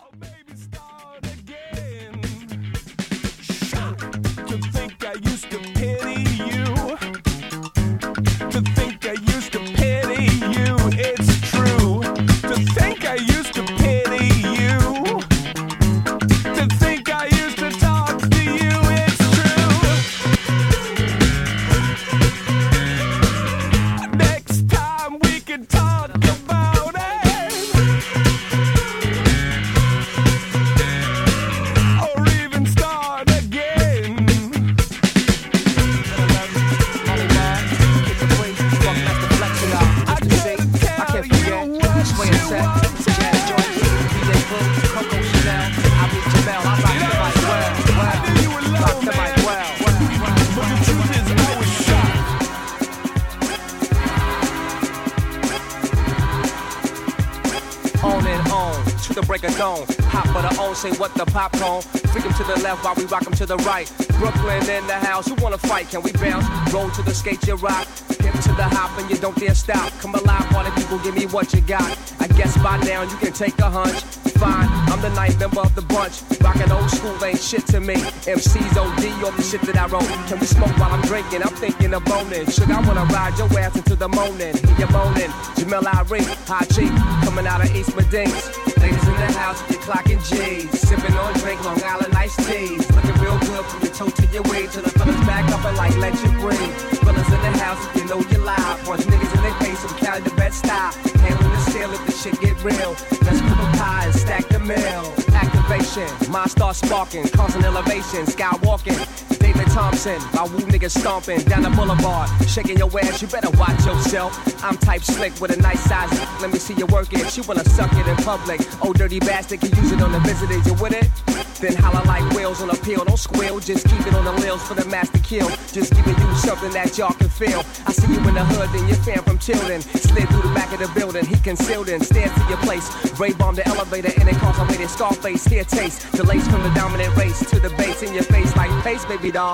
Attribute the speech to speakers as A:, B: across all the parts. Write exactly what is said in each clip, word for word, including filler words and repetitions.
A: Say what the popcorn, freak 'em to the left while we rock 'em to the right. Brooklyn in the house, who wanna fight? Can we bounce? Roll to the skate, you rock. Hip to the hop and you don't dare stop. Come alive, party people, give me what you got. I guess by now you can take a hunch. Fine, I'm the ninth member of the bunch. Rockin' old school ain't shit to me. M C's O D off the shit that I wrote. Can we smoke while I'm drinking? I'm thinking of boning. Sugar, I wanna ride your ass into the morning. Hear you moaning. Jamel Irie, hot cheek, coming out of East Medines. Ladies in the house, you're clocking G's. Sipping on drink, Long Island iced teas. Looking real good from your toe to your way. Till the fellas back up and like, let you breathe. Fellas in the house, if you know you're live. Punch niggas in their face, I'm Cali the best style. Handling the steel if the shit get real. Let's cook a pie and stack the meal. Activation, mind starts sparking. Constant elevation, skywalking. David Thompson, my woo niggas stomping down the boulevard, shaking your ass, you better watch yourself. I'm type slick with a nice size, let me see you work it. She wanna suck it in public, oh dirty bastard, can use it on the visitors, you with it? Then holler like whales on a pill, don't squeal, just keep it on the rails for the master kill. Just giving you something that y'all can feel. I see you in the hood, then your fan from Tilden, slid through the back of the building, he concealed in, stairs to your place, Ray bomb the elevator, and incarcerated Scarface, here taste, delays from the dominant race, to the bass in your face like face, baby doll.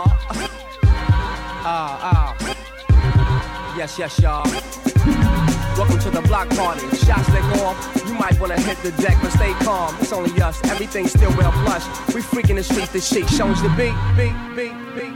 A: Ah, ah, yes, yes, y'all. Welcome to the block party. Shots that go off, you might wanna hit the deck, but stay calm. It's only us, everything's still well plush. We freaking the streets, the shit shows the beat, beat, beat, beat.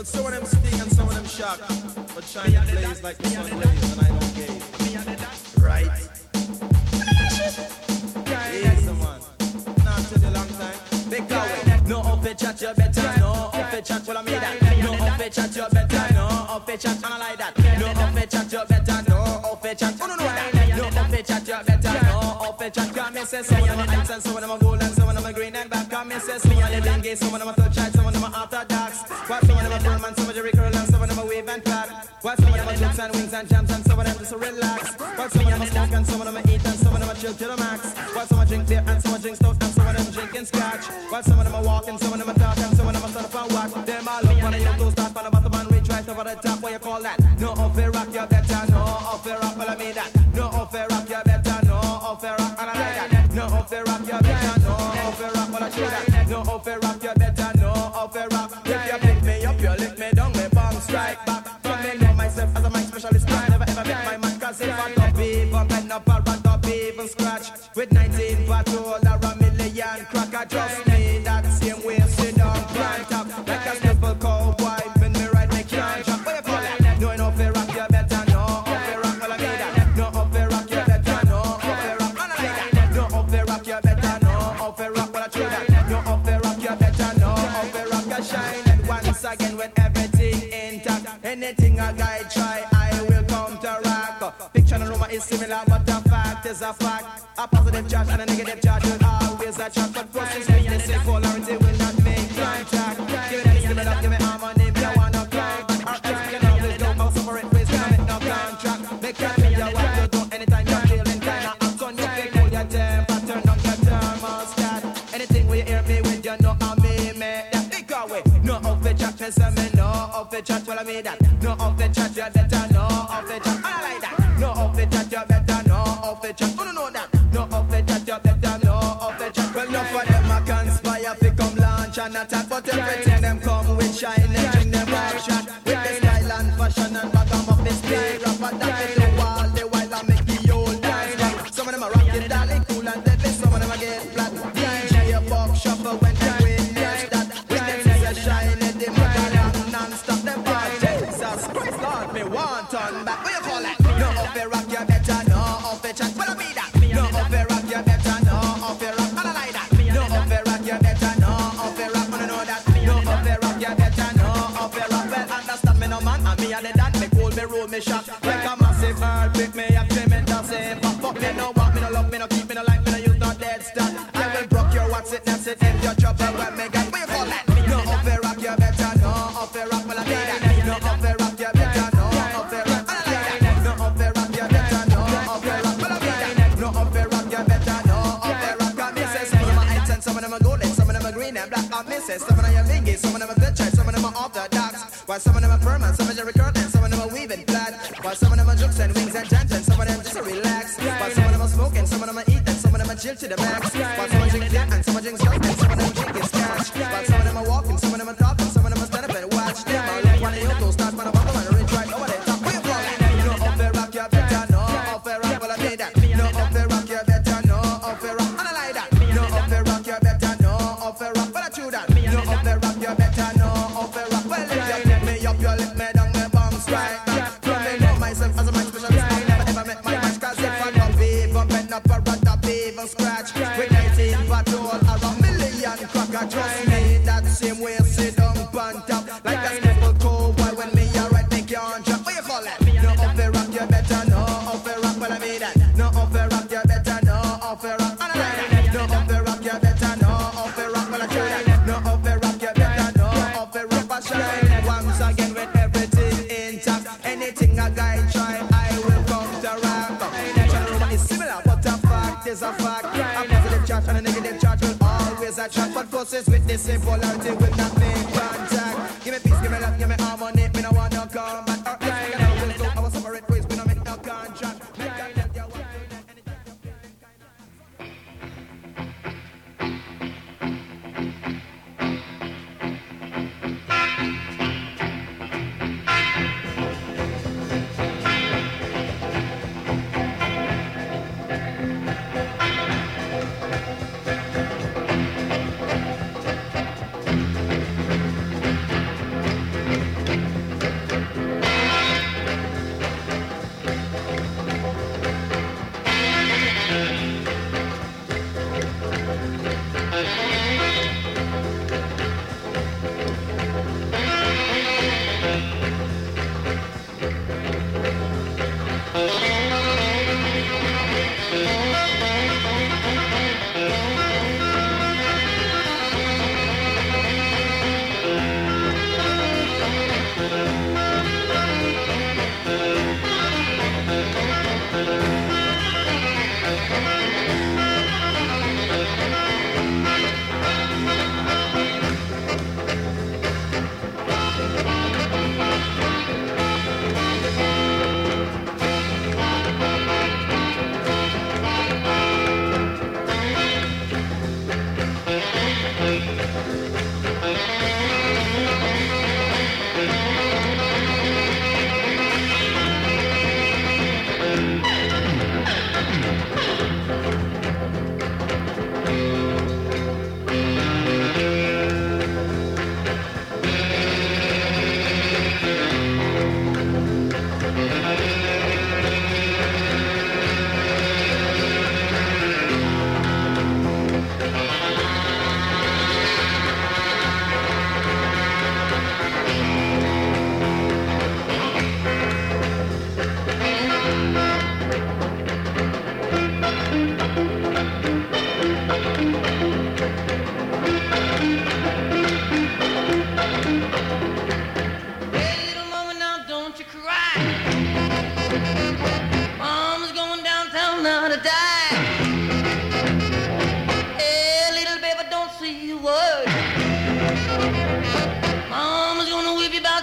B: Well, some of them sting and some of them shock, but shine the blaze like the sun blaze, and I don't care. Right? Yes, man. Not tell you a long time. Big go.
C: No off it chat, you better. No off it chat, well I mean that. No off it chat, you better. No off it chat, and I like that. No off it chat, you better. No off it chat, you know that. No off it chat, you better. No off it chat, come and say some of them are ice and some of them are gold and some of them are green and black. Come and say some of them are gay, some of them are touch some of them are after darks. While some of them are firm and some of them are curl and some of them are wave and clap. While some of them are jokes and wings and jams and some of them just relax. While some of them are smoke and some of them are eat and some of them are chill to the max. While some are drink beer and some are drink stout and some of them drinking scotch. While some of them are walking, some of them are talking, some of them are stand up and walk. Them all up on the young toes, start on the bottom and reach right over the top. What you call that? No off it rock, you better. No off it rock, well I mean that. No off it rock, you better. No off it rock, and I like that. No off it rock, you better. No off it rock, well I show that. No off it rock, you better. No off it rock. If you pick me up, you lick me down, me bang strike back. From me know myself as a mic specialist. I never ever make my man cause if I top even bend up, I'll run up even scratch. With nineteen patrol, or a million cracker, just me that same way, sit down, plant up. Like a simple cowboy, when me ride, me can't jump. What you call that? No, no, off it rock, you better. No, off it rock, well I mean that. No, off it rock, you better. No, off it rock, well I like that. No, off it rock, you better. No, off it rock, well I true that. No, off it rock, you better. No, off it rock, you shine. And once again, with everything intact, anything a guy try, I will counteract. Picture and rumor is similar, but the fact is a fact. A positive charge and a negative charge will always attract. But process with this polarity will not make contact. Give me that, give me that, give me harmony, if you wanna climb. Our else can always go out separate ways, we don't make no contract. Make that me you want to do anytime you're feeling kinda up. Turn your fake, hold your temper, turn up your thermostat. Anything where you hear me with, you know I mean me. That big away. No off the chat, me say me no off the chat, well I mean that. No off the chat, you better. No off the chat, I like that. No off the chat, you better. No off the chat, you don't know that. No off the chat, you better. No off the chat. Well, enough of them a conspire fi come launch and attack, but everything them come with shine and bring them all shot. With the style and fashion and ragamuffin style, rapper that they do all the while I make the old dance rock. Some of them are rocking dolly cool and deadly, some of them are get flat. D J a buck shuffle when they witness that. When them see a shine and they make a long non-stop. Them ball Jesus Christ, Lord, me want turn back. What you call that? No off it rock, you better. No off it chat, what I mean that? No off it rock, you better. No off it rock, and I like that. No off it rock, you better. No off it rock, wanna know that. No off it rock, you better. No off it rock, well understand me no man. And me and the dad, me cool, me roll, me shot. Like a massive earthquake, me have tremendous impact. Fuck me no want, me no love, me no keep, me no like, me no use no dead start. I will broke your what's it, that's it, if you're trouble, well me got. What you call that? No off it rock, you better. No off it rock, well I need that. No off it rock, you better. No off it rock, and I like that. No off it rock, you better. No off it rock, well I need that. No off it rock, you better. No off it rock, and me say some of them are ice and some of them are gold and some of them are green and black. And me say some of them are lingy, some of them are good chai, some of them are off the docks. While some of them are firm and some of them are curl and some of them are weaving flat. While some of them are jokes and wings and jams and some of them just relax. While some of them are smoking, some of them are eating, some of them are chill to the max. While some are drink beer and some are drink stout and some of them drinking scotch. While some of them are walking, some of them are talking, some of them are stand up and watch. Them all look one of your toes, start from the bottom and reach right over the top. What you call that? No off the rock, you better. No off the rock, well I need that. No off the rock, you better. No off the rock, and I like that. No off the rock, you better. No off the rock, well I chew that. No off the rock, you better. No off the rock, well if you lift me up, you lift me down, me bum strike back. From me know myself as a man specialist, I never ever met my match. Cause if I don't even bend up, I run up even scratch. With nineteen patrol, or a million cracker, trust me, that same way sit down, bunt up. Like a simple cowboy, when me a right, make you on drop. What you call that? No off the rock, you better. No off the rock, well I mean that. No off the rock, you better. No off the rock, and I like that. No off the rock, you better. No off the rock, well I try that. No off the rock, you better. No off the rock, I shine. Once again with everything intact, anything a guy try, I will counteract. Picture rumor is similar, but a fact is a fact. A positive charge and a negative charge will always attract. But forces with this polarity will not make contact. Give me peace, give me love, give me harmony. Me no want no come back. Or else we can always go our separate ways. We no make no contract. Me can tell you what to do anytime you're feeling kinda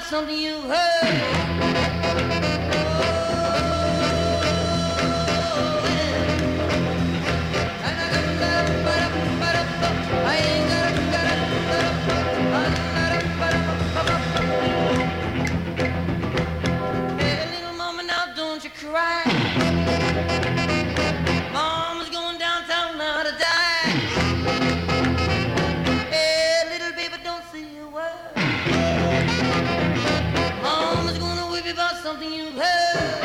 D: something you heard. Cry. Mama's going downtown now to die. Hey, little baby, don't say a word. Mama's gonna whip you about something you've heard.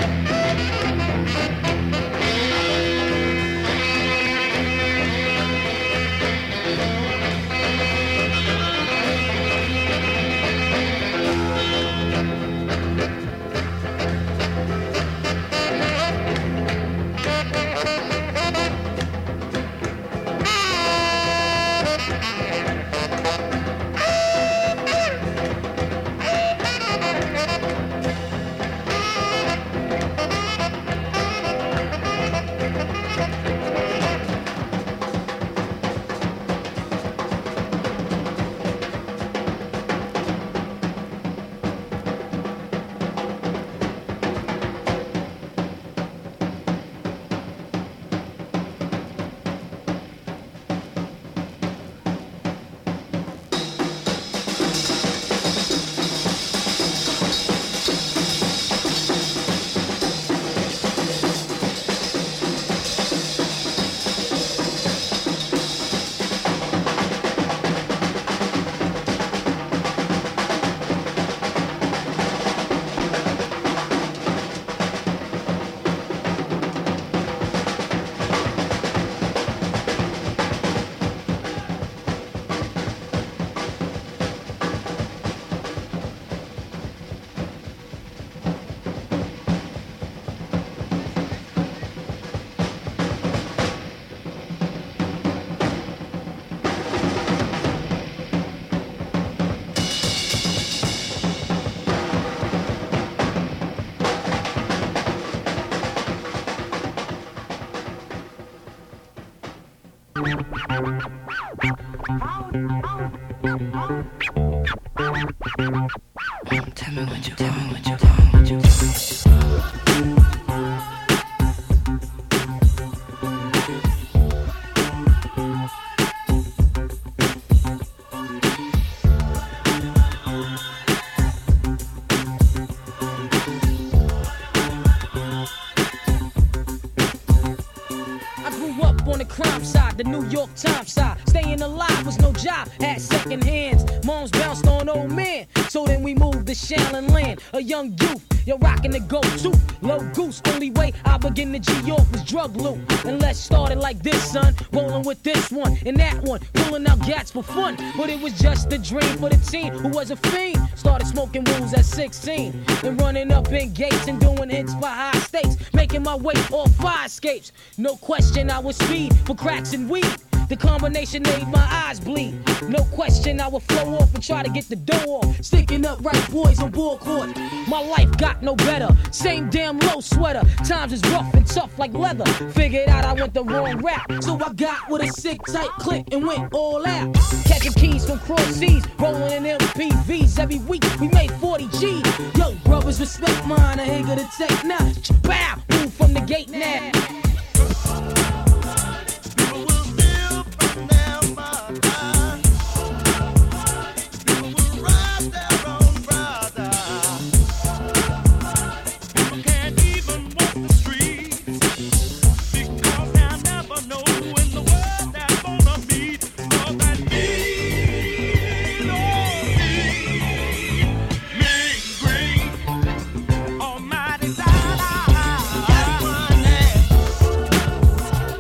D: Tell me what you, tell me what you, tell me what you,
E: the New York Times side. Staying alive was no job, had second hands. Moms bounced on old men, so then we moved to Shallon Land. A young youth, you're rocking the go-to. Low goose, only way I begin to G-York was drug loot. And let's start it like this, son. Rolling with this one and that one, pulling out gats for fun. But it was just a dream for the teen who was a fiend. Started smoking wools at sixteen and running up in gates and doing hits for high stakes. Making my way off fire escapes. No question I was speed for cracks and weed. The combination made my eyes bleed. No question I would flow off and try to get the dough off. Sticking up right boys on ball court. My life got no better. Same damn low sweater. Times is rough and tough like leather. Figured out I went the wrong route. So I got with a sick tight click and went all out. Catching keys from cross seas. Rolling in M P Vs. Every week we made forty G's. Yo, brothers, respect mine. I ain't gonna take now. Bow, move from the gate now.
D: Almighty God,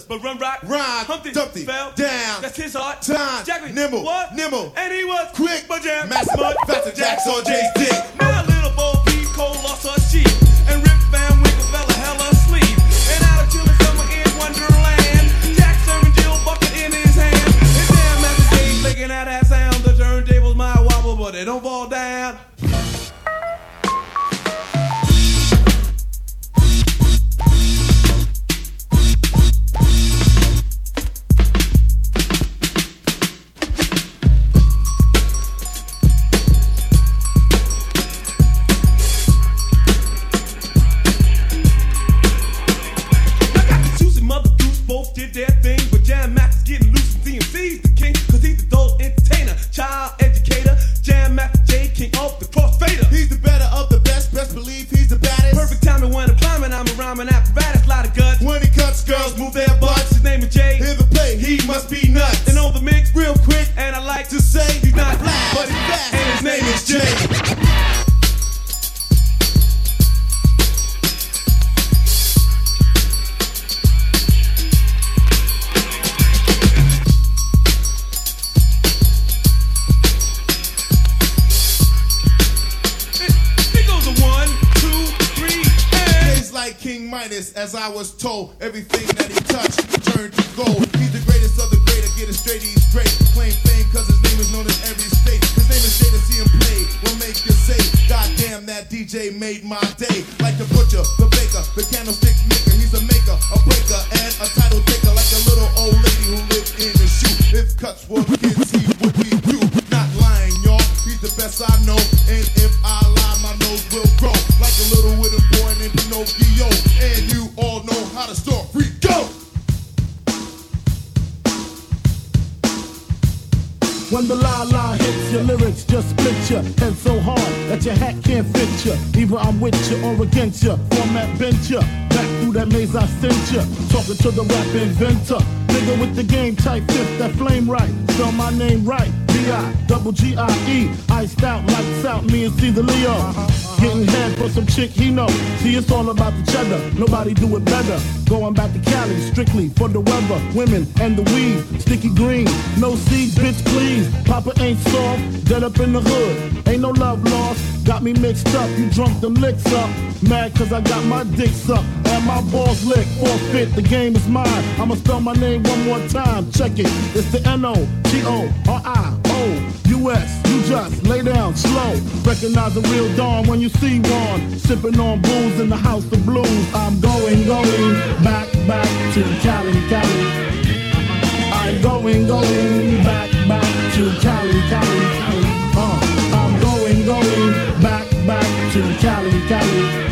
B: brothers.
F: But Run Rock,
B: Rhyme,
F: Humpty,
B: Dumpty,
F: fell
B: down.
F: That's his heart.
B: Time,
F: Jackie,
B: nimble,
F: what?
B: nimble,
F: And he was
B: quick,
F: but jam,
B: master,
F: mud,
B: faster, Jacks on Jay's dick.
F: Now little Bo Peep Cole lost her sheep, and Rip Van Winkle fell a hella asleep. And out until the summer in Wonderland, Jack serving Jill bucket in his hand. And damn Master Jay's making out that sound. The turntables might wobble, but they don't fall down. Did their thing, but Jam Max is getting loose and D M C's the king, cause he's the adult entertainer, child educator, Jam Max J, king of the crossfader.
B: He's the better of the best, best believe he's the baddest.
F: Perfect timing when I'm climbing, I'm a rhyming apparatus, lot of guts.
B: When he cuts, girls move their butts.
F: His name is Jay,
B: Hear the play, he must be nuts.
F: and on the mix,
B: Real quick,
F: and I like
B: to say
F: he's not black,
B: but he's fast,
F: and his name is Jay.
B: King Midas, as I was told, everything that he touched turned to gold. He's the greatest of the great, I get it straight, he's great. Claim fame cause his name is known in every state. His name is Jay, to see him play will make you say, God damn, that D J made my day. Like the butcher, the baker, the candlestick maker. He's a maker, a breaker, and a title taker. Like a little old lady who lived in a shoe. If cuts were kids, he would be you. Not lying, y'all, he's the best I know. And if I lie, my nose will grow. Like a little wooden boy named Pinocchio. And you all know how to start free. Go!
G: When the la-la hits your lyrics, just split your head so hard that your hat can't fit you. Either I'm with you or against you. Format bent you. Back through that maze I sent you. Talking to the rap inventor. Nigga with the game type fifth, that flame right. Spell my name right. B I double G I E. Iced out, lights out, me and C the Leo. Uh-huh, uh-huh. Getting head for some chick he know. See, it's all about the cheddar. Nobody do it better. Going back to Cali, strictly for the weather. Women and the weed. Sticky green. No seeds, bitch, please. Papa ain't soft. Dead up in the hood. Ain't no love lost. Got me mixed up. You drunk them licks up. Mad cause I got my dick sucked. And my balls licked. Forfeit, the game is mine. I'ma spell my name one more time. Check it. It's the N O G O R I O U S. You just lay down slow. Recognize the real dawn when you see one. Sipping on booze in the house of blues. I'm going, going back, back to Cali, Cali. I'm going, going back, back to Cali, Cali. Uh, I'm going, going back, back to Cali, Cali.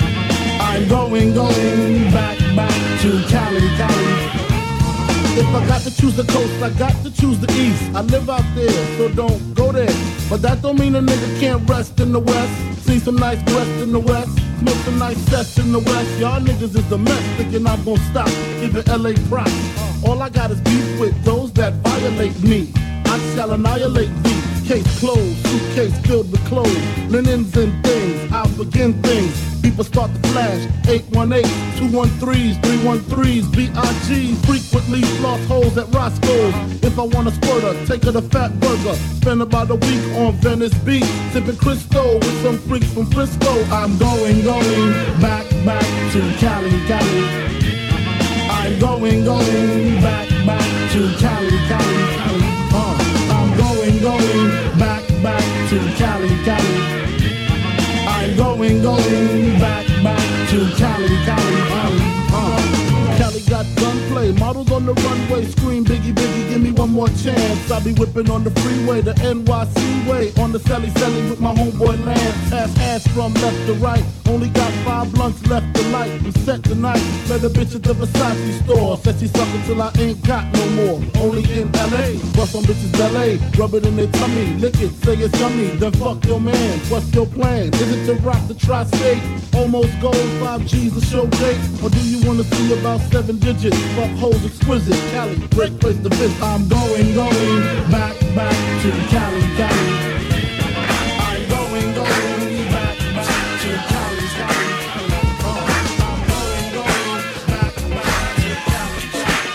G: I'm going, going back, back to Cali, Cali. If I got to choose the coast, I got to choose the east. I live out there, so don't go there. But that don't mean a nigga can't rest in the west. See some nice breasts in the west. Smoke some nice sets in the west. Y'all niggas is the mess, thinking I'm gonna stop. Even L A props. All I got is beef with those that violate me. I shall annihilate thee. Case closed, suitcase filled with clothes, linens and things. I'll begin things. People start to flash. eight one eight, two one threes, three one threes, B I Gs. Frequently lost holes at Roscoe's. If I want a squirter, take her to Fat Burger. Spend about a week on Venice Beach, sipping Crisco with some freaks from Frisco. I'm going, going back, back to Cali, Cali. I'm going, going back, back to Cali, Cali, Cali. Uh, I'm going, going back, back to Cali, Cali. I'm going, going back, back to Cali, Cali, Cali. Uh, Cali got gunplay, models on the runway, scream Biggie, Biggie, give me one more chance. I be whipping on the freeway, the N Y C way, on the Sally Sally with my homeboy Lance. Pass ass from left to right, only got five blunts left to light. I'm set tonight, let a bitch at the Versace store. Said she suckin' till I ain't got no more. Only in L A, bust on bitches ballet, rub it in their tummy, lick it, say it's yummy, then fuck your man. What's your plan? Is it to rock the tri-state? Almost gold, five G's a show date? Or do you wanna see about seven digits? Fuck hoes exquisite, Cali, great place to visit. I'm going, going back, back to Cali, Cali. I'm going, going back, back to Cali, Cali. Uh, I'm going, going back, back to Cali, Cali.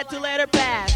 C: had to let her pass.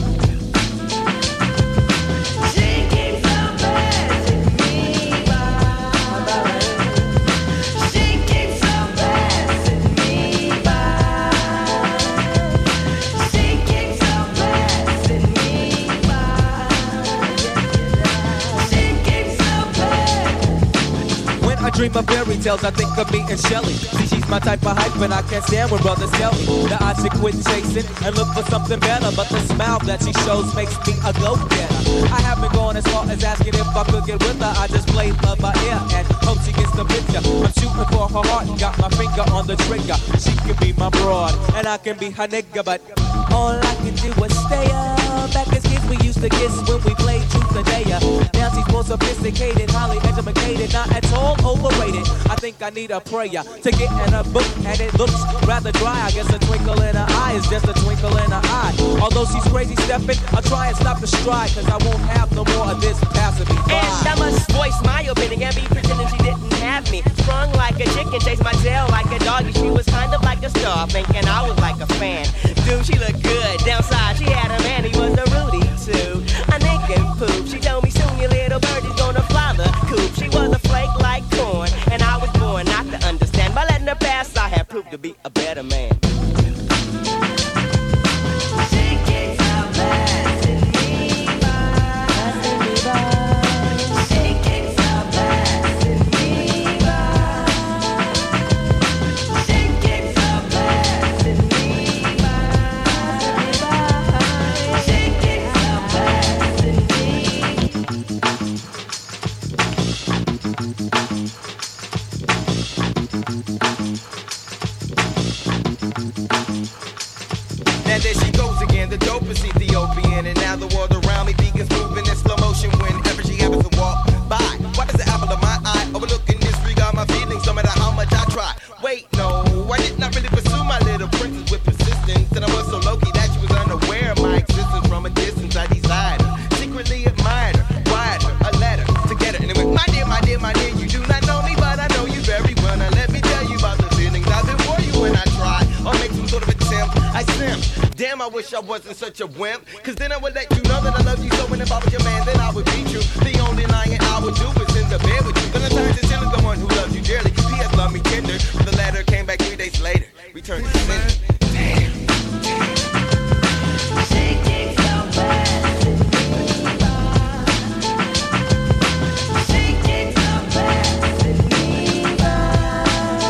H: I dream of fairy tales, I think of me and Shelly. See, she's my type of hype, and I can't stand when brothers tell me that I should quit chasing and look for something better. But the smile that she shows makes me a go-getter. I haven't gone as far as asking if I could get with her. I just play love by ear and hope she gets the picture. I'm shooting for her heart, got my finger on the trigger. She can be my broad, and I can be her nigga, but all I can do is stay up. Back as kids, we used to kiss when we played truth or dare. Now she's more sophisticated, highly educated, not at all overrated. I think I need a prayer to get in a book, and it looks rather dry. I guess a twinkle in her eye is just a twinkle in her eye. Although she's crazy stepping, I'll try and stop the stride, cause I won't have no more of this passing me by.
C: And I must voice my opinion and be pretending she didn't have me. Sprung like a chicken, chased my tail like a doggy. She was kind of like a star, thinking I was like a fan. Dude, she looked good. Downside, she had a man, he was a Rudy too. A Nick and Poop. She told me soon your little birdie's gonna fly the coop. She was a flake like corn, and I was born not to understand. By letting her pass, I have proved to be a better man. She kicks out passing me by. Passing me by. She kicks out passing me by. She kicks out passing me by. She kicks out passing
I: Now there she goes again, the dopest Ethiopian. And now the world around me begins moving in slow motion whenever she happens to walk by. Why does the apple of my eye overlooking disregard my feelings no matter how much I try? Wait, no, I did not really pursue my little princess with persistence. And I was so low-key that she was unaware of my existence. From a distance I desired her, secretly admired her, wired her a letter to get her. And it went, my dear, my dear, my dear, you do not know me, but I know you very well. Now let me tell you about the feelings I've been for you when I try or make some sort of attempt. I simp. Damn, I wish I wasn't such a wimp, cause then I would let you know that I love you so, and if I was your man, then I would beat you. The only lying I would do is in the bed with you. Valentine's is still the one who loves you dearly. P S love me tender. The letter came back three days later. Returned to sender. Damn. She kicks out passing me by. She kicks out passing me by.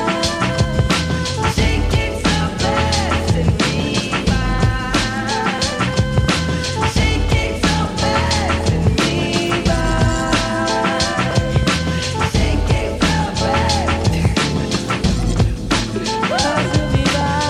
I: She kicks out passing me by. She kicks out passing me by. She kicks out passing me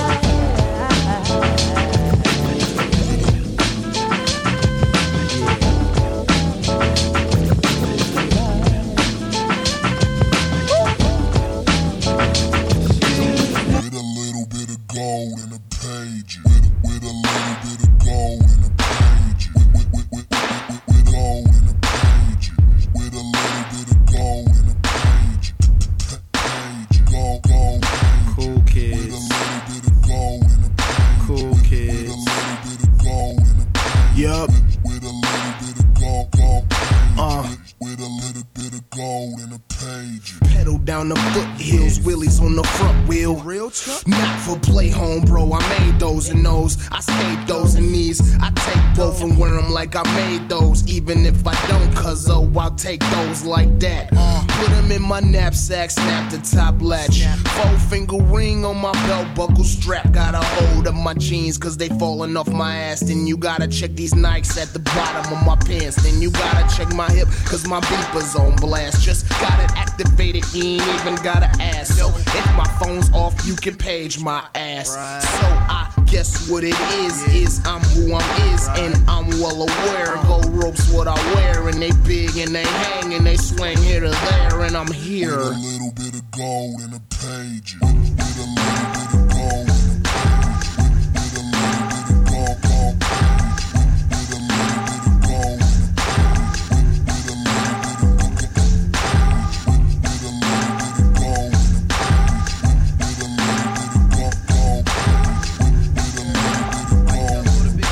J: With a little bit of gold in a page. With, with a little bit of gold in a page. With, with, with, with, with, with gold in a page. With a little bit of gold in a page. Page. Gold, gold page.
K: Cool kids.
J: With a little bit of gold in a page.
K: Cool
J: With,
K: kids.
J: with a little bit of gold in a page.
K: Yup.
J: With, with a little bit of gold, gold page.
K: Uh.
J: With, with a little bit of gold in a page.
K: Pedal down the foothills, wheelies on the front wheel. Real truck? Not for play home, bro. I made those and those. I skate those and these. I take both and wear them like I made those. Even if I don't, cuz oh, I'll take those like that. Put them in my knapsack, snap the top latch. Four finger ring on my belt buckle strap. Got a hold of my jeans, cause they falling off my ass. Then you gotta check these Nikes at the bottom of my pants. Then you gotta check my hip, cause my beeper's on blast. Just got it activated, you ain't even gotta ask. So if my phone's off, you can page my ass. So I guess what it is, is I'm who I'm is, and I'm well aware. Gold ropes what I wear, and they big and they hang and they swing here to there, and I'm here.
J: With a little bit of gold in a page. With, with a little bit of gold in a page. With, with a little bit of gold, gold page. With, with a little bit of gold in a page. With, with a little bit of gold page. With, with a little bit of gold in a page. With, with a little bit of gold, gold page. With, with a little bit of gold in a page.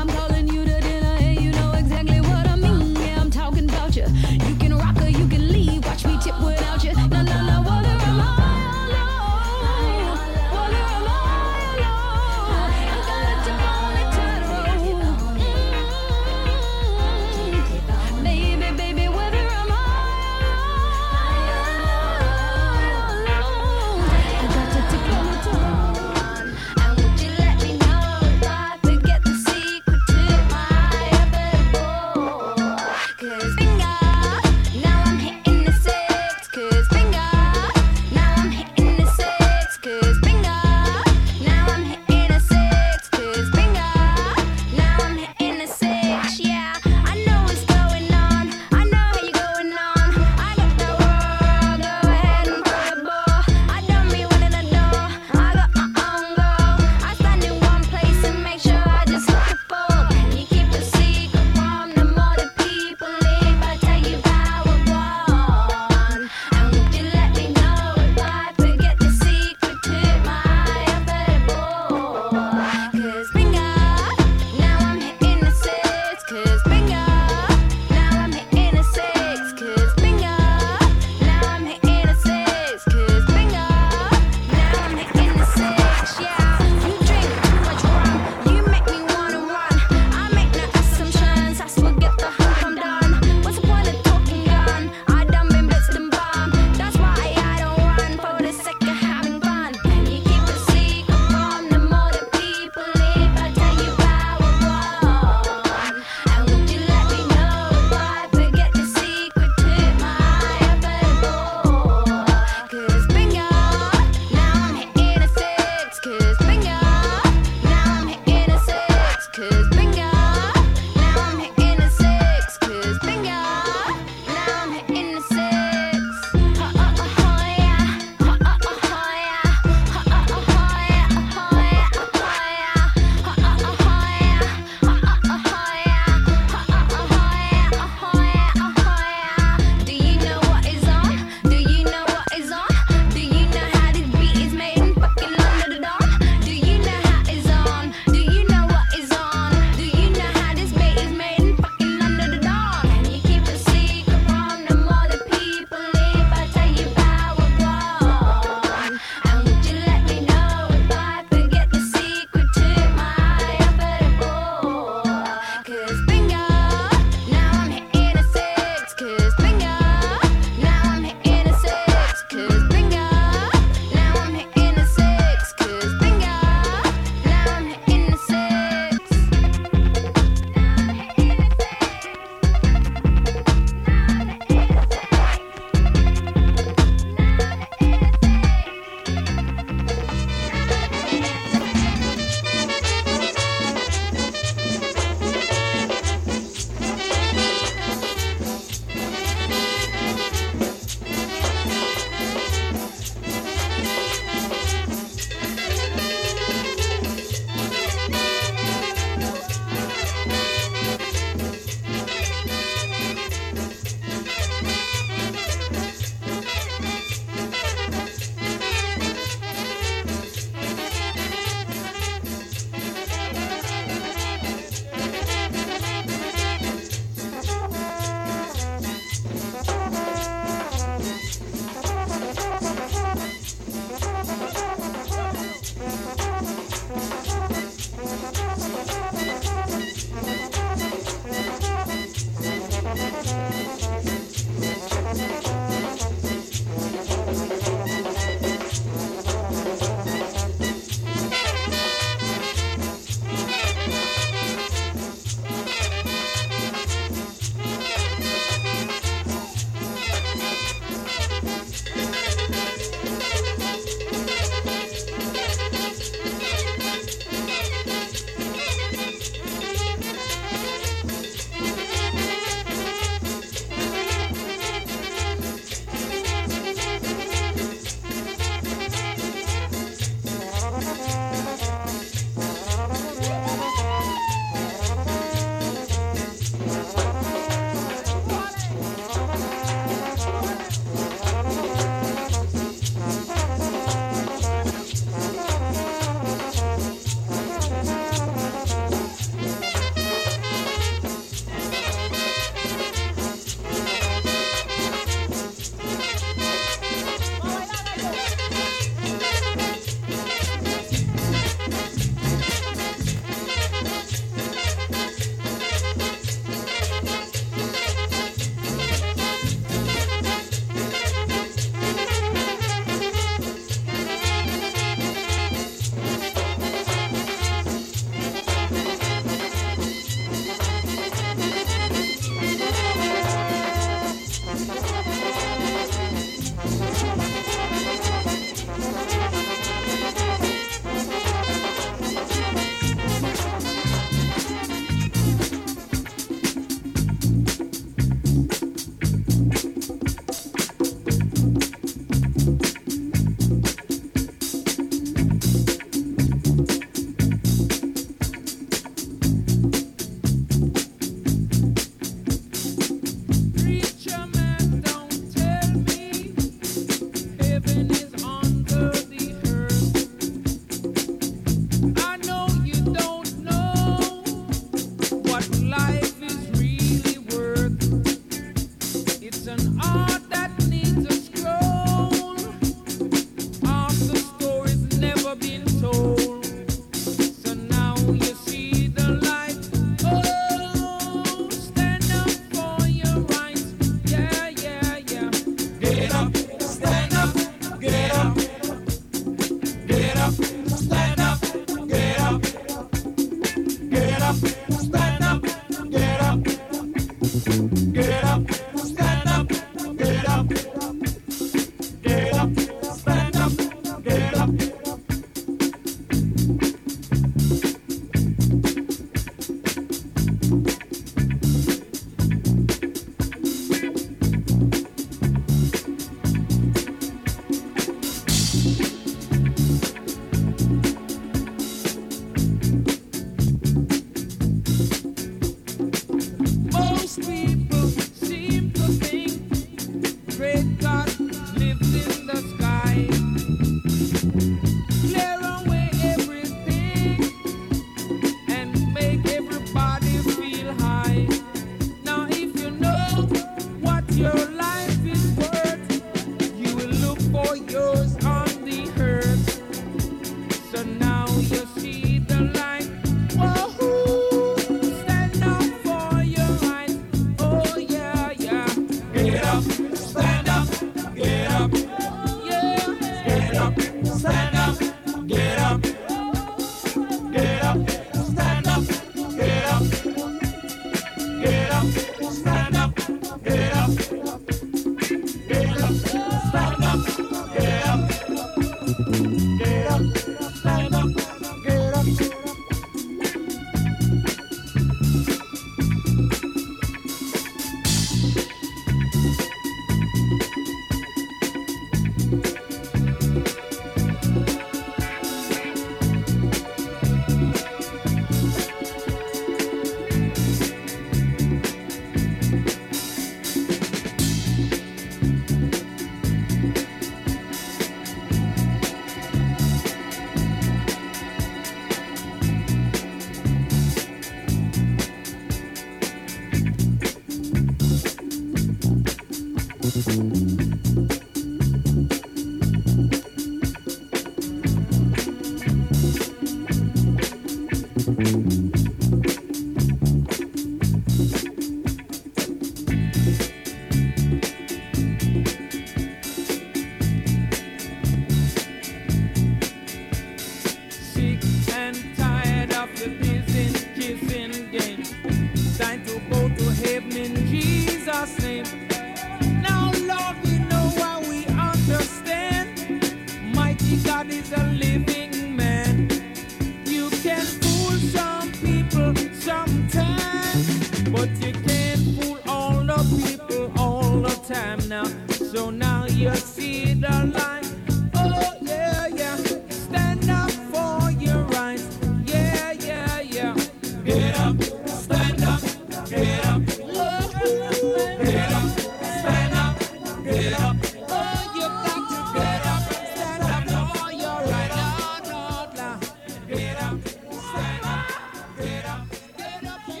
L: Sick and tired of the kissing, kissing game. Time to go to heaven in Jesus' name. Now, Lord, we know why we understand. Mighty God is a living man. You can fool some people sometimes, but you can't fool all the people all the time now. So now you see the light. Oh, yeah, yeah. Stand up for your rights. Yeah, yeah, yeah. Get up, stand up, get up. Get up, stand up, get up. Oh, you got to get up, stand up for your right. No, no, no. Get up, stand up, get up, get up. You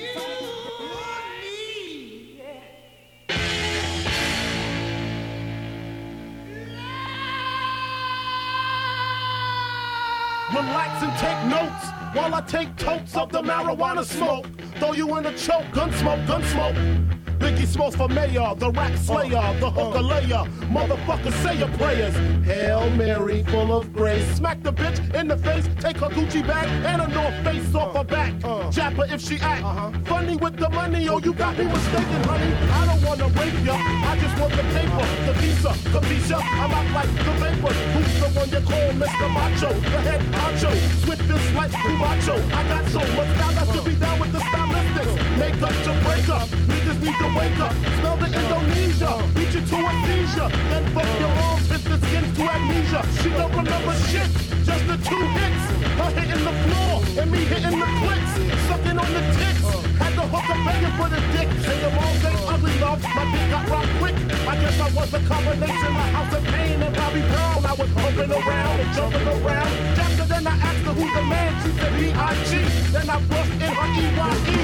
G: Relax and take notes while I take totes of the marijuana smoke. Throw you in a choke, gun smoke, gun smoke. Biggie smokes for mayor, the rap slayer, the hooker layer. Motherfucker, say your prayers. Hail Mary, full of grace. Smack the bitch in the face, take her Gucci bag and a North Face off her back. Jab her if she act funny with the money. Oh, you got me mistaken, honey. I don't wanna rape ya, I just want the paper, the visa, capisha. I'm out like the vapor. Who's the one you call Mister Macho? The head honcho, swiftest like Cubacho. I got so much style I should be down with the stylistics. Make up to break up, niggas need to wake up. Smell the Indonesia, beat you to a seizure. Then fuck your moms, hit the skin to amnesia. She don't remember shit, just the two hits. Her hitting the floor, and me hitting the clicks. Sucking on the tits, had the hooker begging for the dick. And your moms ain't ugly, love, my dick got rocked quick. I guess I was a combination of House of Pain and Bobby Brown. I was humping around and jumping around. After then I asked her who's the man, she said B I G. Then I brushed in her E Y E.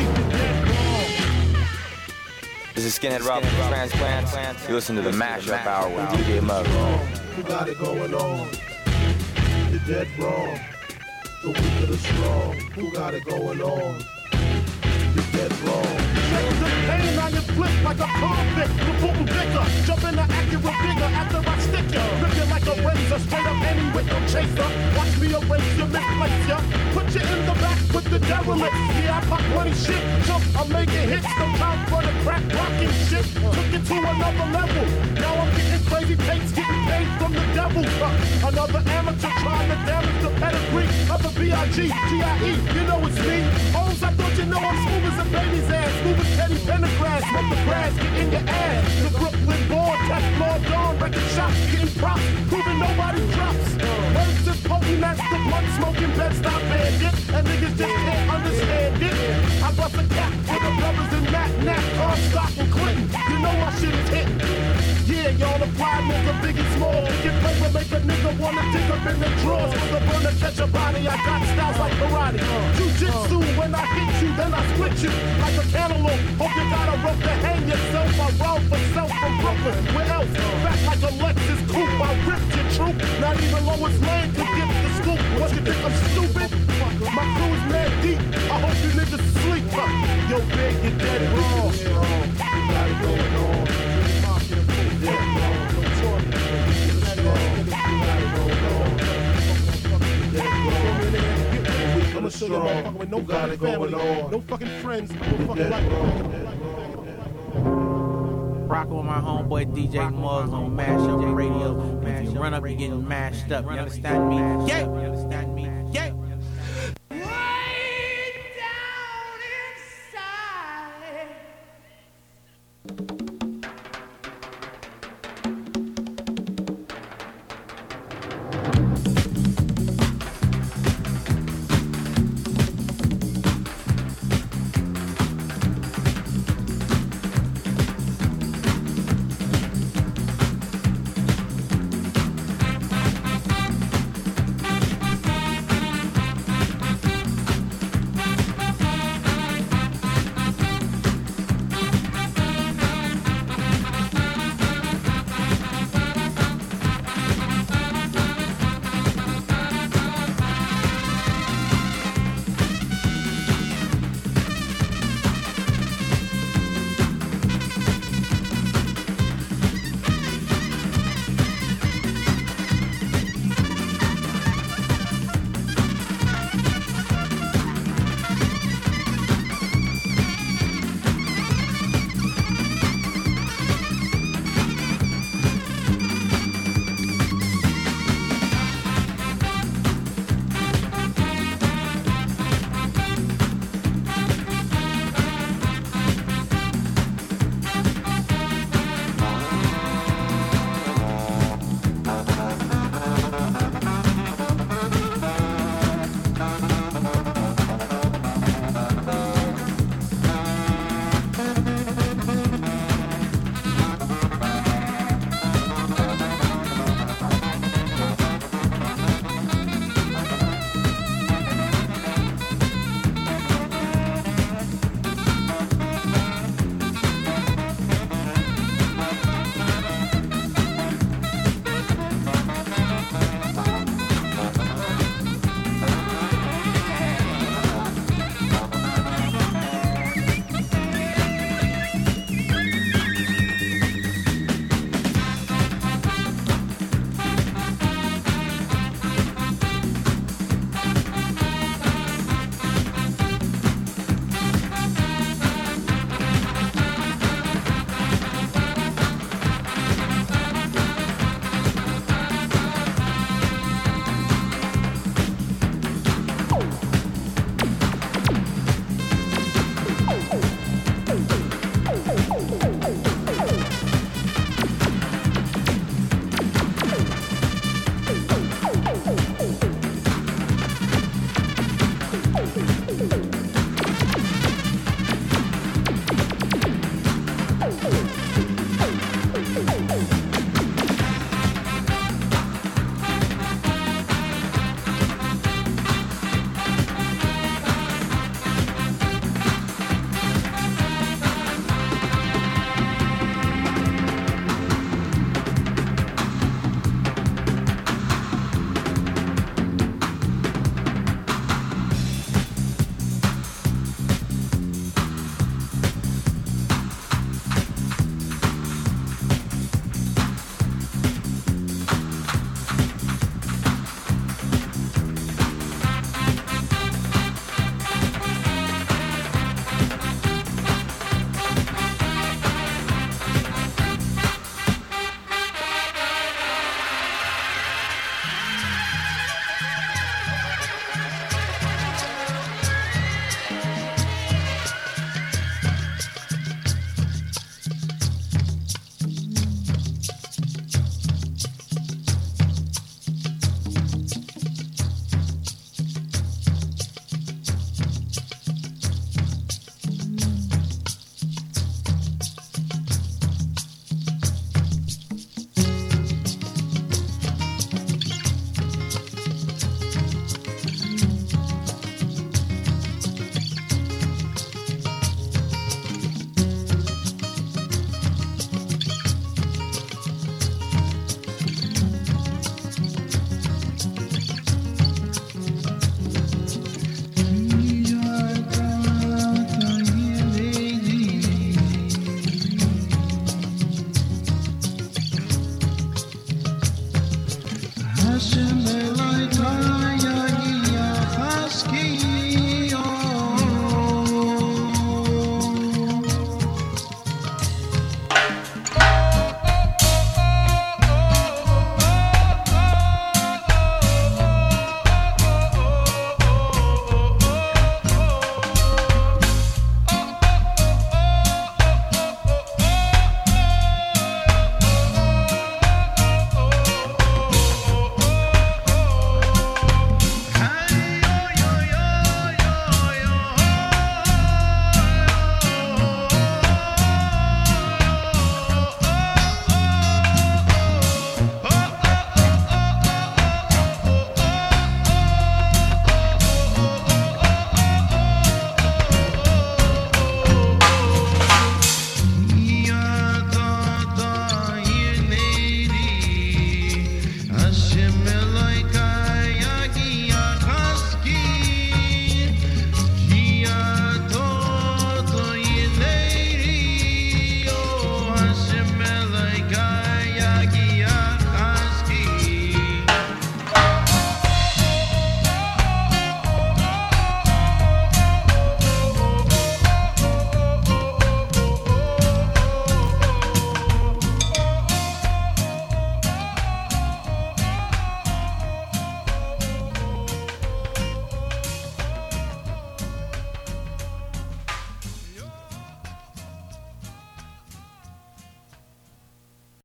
M: This is Skinhead Rob from Transplant. You listen to the Mashup Hour with D J Mugg.
G: You got it going on. You're dead wrong. The weak of the strong. Who got it going on? You're dead wrong. Shake the pain on your flip like a convict. The boom bigger. Jump in the accurate bigger after I stick ya. Rip you like a razor. Straight up any with no chaser. Watch me erase you, misplace ya. Put you in the back with the derelict. Yeah, I pop twenty shit. Jump, I'm making hits. No time for the crack rocking shit. Took it to another level. Now I'm getting crazy takes, getting paid from the devil. Uh, another amateur trying to damage the pedigree of the B I G G I E. You know it's me. Holmes, I thought you know I'm smooth as a baby's ass. Smooth as Teddy Pendergrass. Smoke the grass, get in your ass. The Brooklyn born, test Lord Dawn, record shops, getting props, proving nobody drops. Words is potent, that's the blunt smoking Bed-Stuy bandit. And niggas just can't understand it. I bust a cap for the brothers in Mac, Nat, Comstock, and Clinton. You know my shit is hitting. Yeah, y'all apply nigga, Biggie Small. Get paper, make a nigga wanna dig up in the drawers. The burner catch a body, I got styles like karate. Jiu-jitsu, when I hit you, then I split you like a cantaloupe. Hope you got a rope to hang yourself. I roll for self from Brooklyn. Where else? Back like a Lexus coupe. I ripped your troop. Not even Lois Lane could get the scoop. What you think I'm stupid? My crew is mad deep. I hope you niggas sleep. Yo, big, you dead wrong. You got it going on. I'ma show you motherfucker with no fucking family, no fucking friends, no fucking life.
N: Rockin' with my homeboy D J Muggs on Mashup Radio. If you run up, you're getting mashed up. You understand me? Yeah!